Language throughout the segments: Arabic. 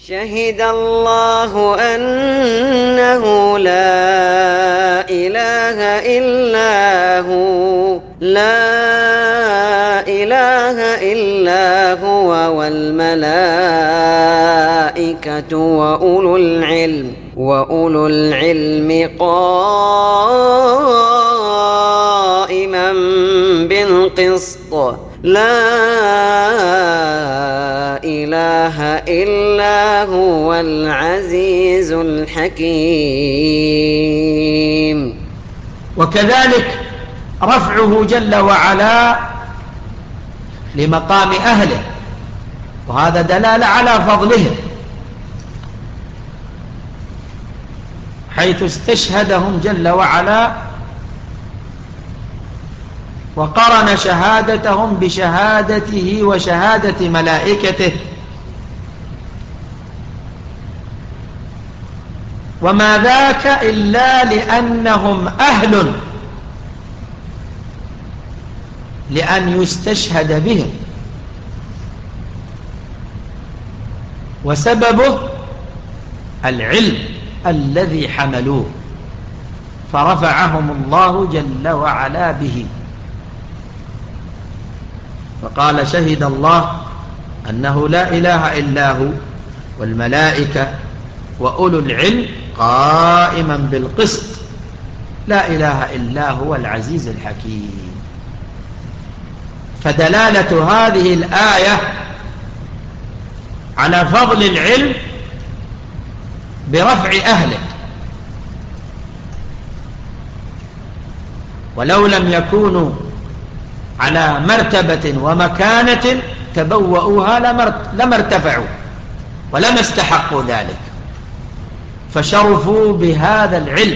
شهد الله أنه لا إله إلا هو والملائكة وأولو العلم قائما بالقسط لا إله إلا هو العزيز الحكيم. وكذلك رفعه جل وعلا لمقام أهله، وهذا دلالة على فضلهم، حيث استشهدهم جل وعلا وقرن شهادتهم بشهادته وشهادة ملائكته، وما ذاك إلا لأنهم أهل لأن يستشهد بهم، وسببه العلم الذي حملوه فرفعهم الله جل وعلا به. فقال شهد الله أنه لا إله إلا هو والملائكة وأولو العلم قائما بالقسط لا إله إلا هو العزيز الحكيم. فدلالة هذه الآية على فضل العلم برفع أهله، ولو لم يكونوا على مرتبة ومكانة تبوؤوها لما ارتفعوا ولما استحقوا ذلك، فشرفوا بهذا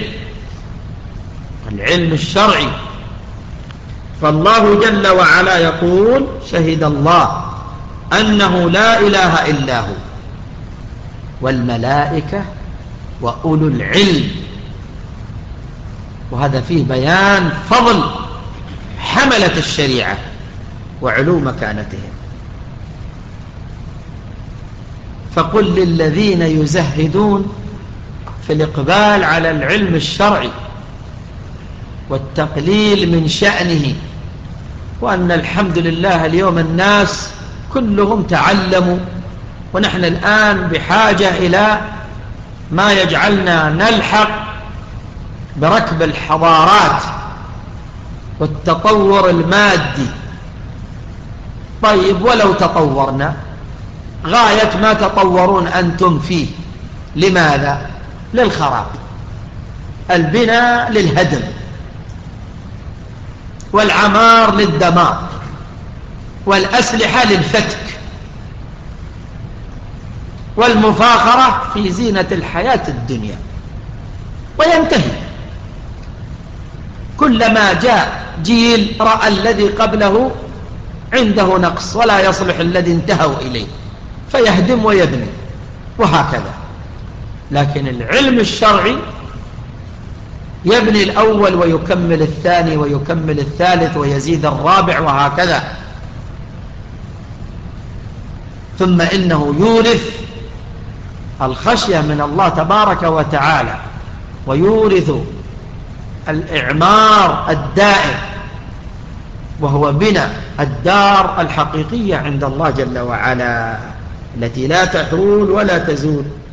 العلم الشرعي. فالله جل وعلا يقول شهد الله أنه لا إله إلا هو والملائكة وأولو العلم، وهذا فيه بيان فضل حملة الشريعة وعلو مكانتهم. فقل للذين يزهدون في الإقبال على العلم الشرعي والتقليل من شأنه، وأن الحمد لله اليوم الناس كلهم تعلموا، ونحن الآن بحاجة إلى ما يجعلنا نلحق بركب الحضارات والتطور المادي. طيب ولو تطورنا، غاية ما تطورون أنتم فيه لماذا؟ للخراب، البناء للهدم، والعمار للدمار، والأسلحة للفتك، والمفاخرة في زينة الحياة الدنيا، وينتهي. كلما جاء جيل رأى الذي قبله عنده نقص ولا يصلح الذي انتهوا إليه فيهدم ويبني، وهكذا. لكن العلم الشرعي يبني الأول ويكمل الثاني ويكمل الثالث ويزيد الرابع، وهكذا. ثم إنه يورث الخشية من الله تبارك وتعالى، ويورث الإعمار الدائم، وهو بناء الدار الحقيقية عند الله جل وعلا التي لا تحول ولا تزول.